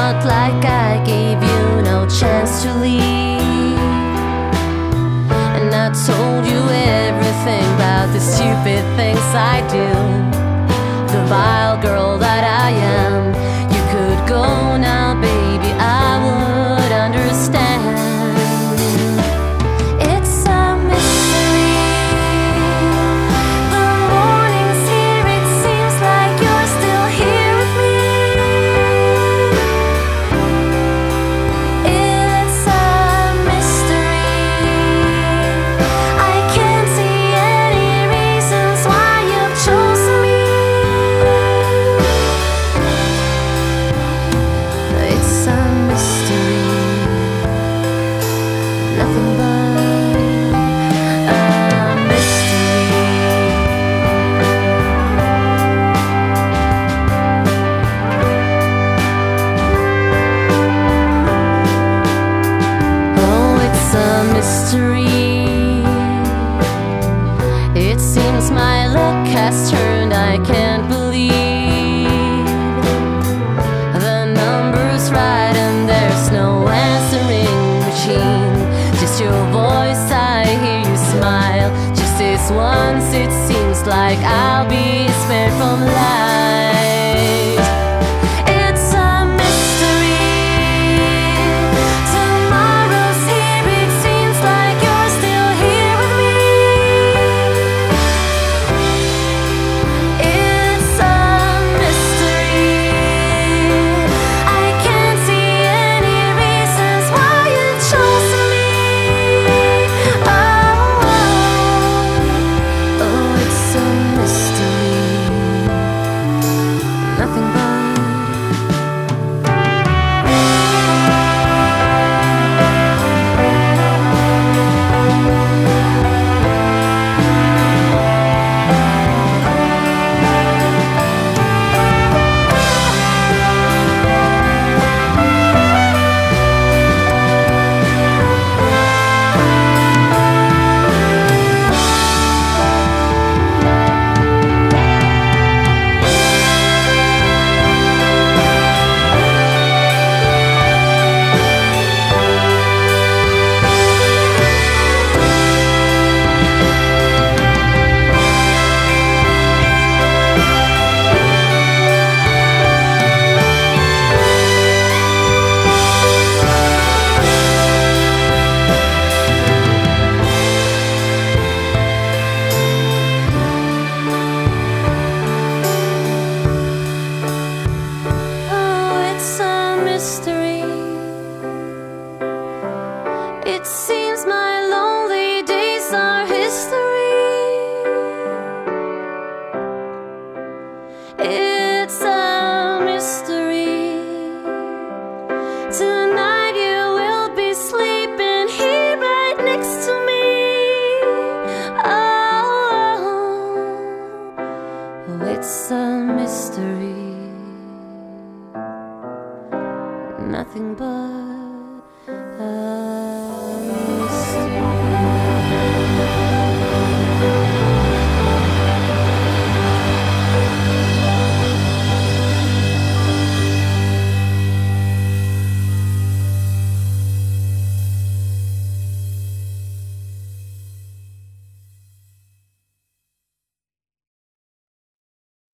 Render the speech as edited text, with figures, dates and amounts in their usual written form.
not like I gave you no chance to leave. And I told you everything about the stupid things I do, the vile girl that I am. You could go now, baby, I would understand. It's a mystery. The morning's here, it seems like you're still here with me. It's a mystery. I can't see any reasons why you've chosen me. It's a mystery, nothing but a mystery. Oh, it's a mystery. It seems my luck has turned, I can't believe. The number's right and there's no answering machine. Just your voice, I hear you smile. Just this once, it seems like I'll be spared from light. It's a mystery. Tomorrow's here, it seems like you're still here with me. It's a mystery. I can't see any reasons why you've chosen me. Oh, it's a mystery, nothing but. Oh, it's a mystery. It seems my lonely days are history. It's a mystery. Tonight you will be sleeping here right next to me. Oh, it's a mystery, nothing but